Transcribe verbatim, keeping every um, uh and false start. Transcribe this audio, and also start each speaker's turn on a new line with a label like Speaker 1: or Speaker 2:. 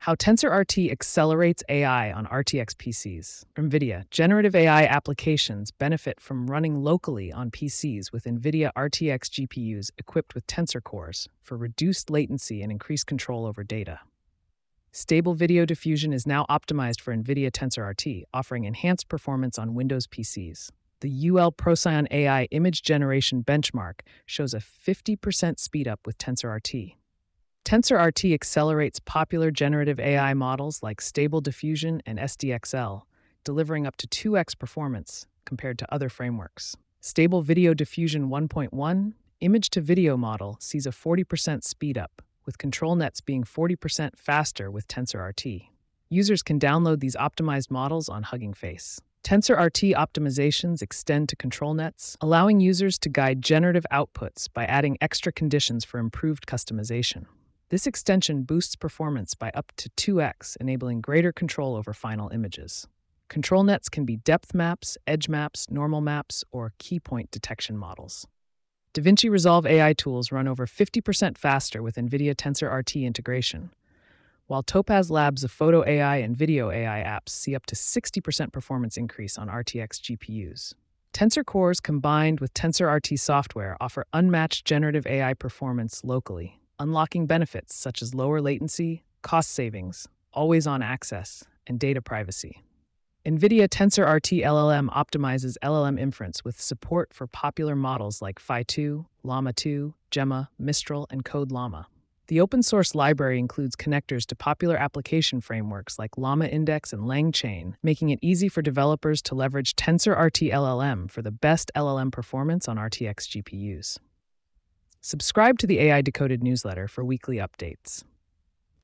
Speaker 1: How TensorRT accelerates A I on R T X P Cs. NVIDIA generative A I applications benefit from running locally on P Cs with NVIDIA R T X G P Us equipped with Tensor Cores for reduced latency and increased control over data. Stable Video Diffusion is now optimized for NVIDIA TensorRT, offering enhanced performance on Windows P Cs. The U L Procyon A I image generation benchmark shows a fifty percent speedup with TensorRT. TensorRT accelerates popular generative A I models like Stable Diffusion and S D X L, delivering up to two x performance compared to other frameworks. Stable Video Diffusion one point one image-to-video model sees a forty percent speedup, with control nets being forty percent faster with TensorRT. Users can download these optimized models on Hugging Face. TensorRT optimizations extend to control nets, allowing users to guide generative outputs by adding extra conditions for improved customization. This extension boosts performance by up to two x, enabling greater control over final images. Control nets can be depth maps, edge maps, normal maps, or key point detection models. DaVinci Resolve A I tools run over fifty percent faster with NVIDIA TensorRT integration, while Topaz Labs' Photo A I and Video A I apps see up to sixty percent performance increase on R T X G P Us. Tensor Cores combined with TensorRT software offer unmatched generative A I performance locally, unlocking benefits such as lower latency, cost savings, always-on access, and data privacy. NVIDIA TensorRT L L M optimizes L L M inference with support for popular models like Phi two, Llama two, Gemma, Mistral, and Code Llama. The open-source library includes connectors to popular application frameworks like Llama Index and LangChain, making it easy for developers to leverage TensorRT L L M for the best L L M performance on R T X G P Us. Subscribe to the A I Decoded newsletter for weekly updates.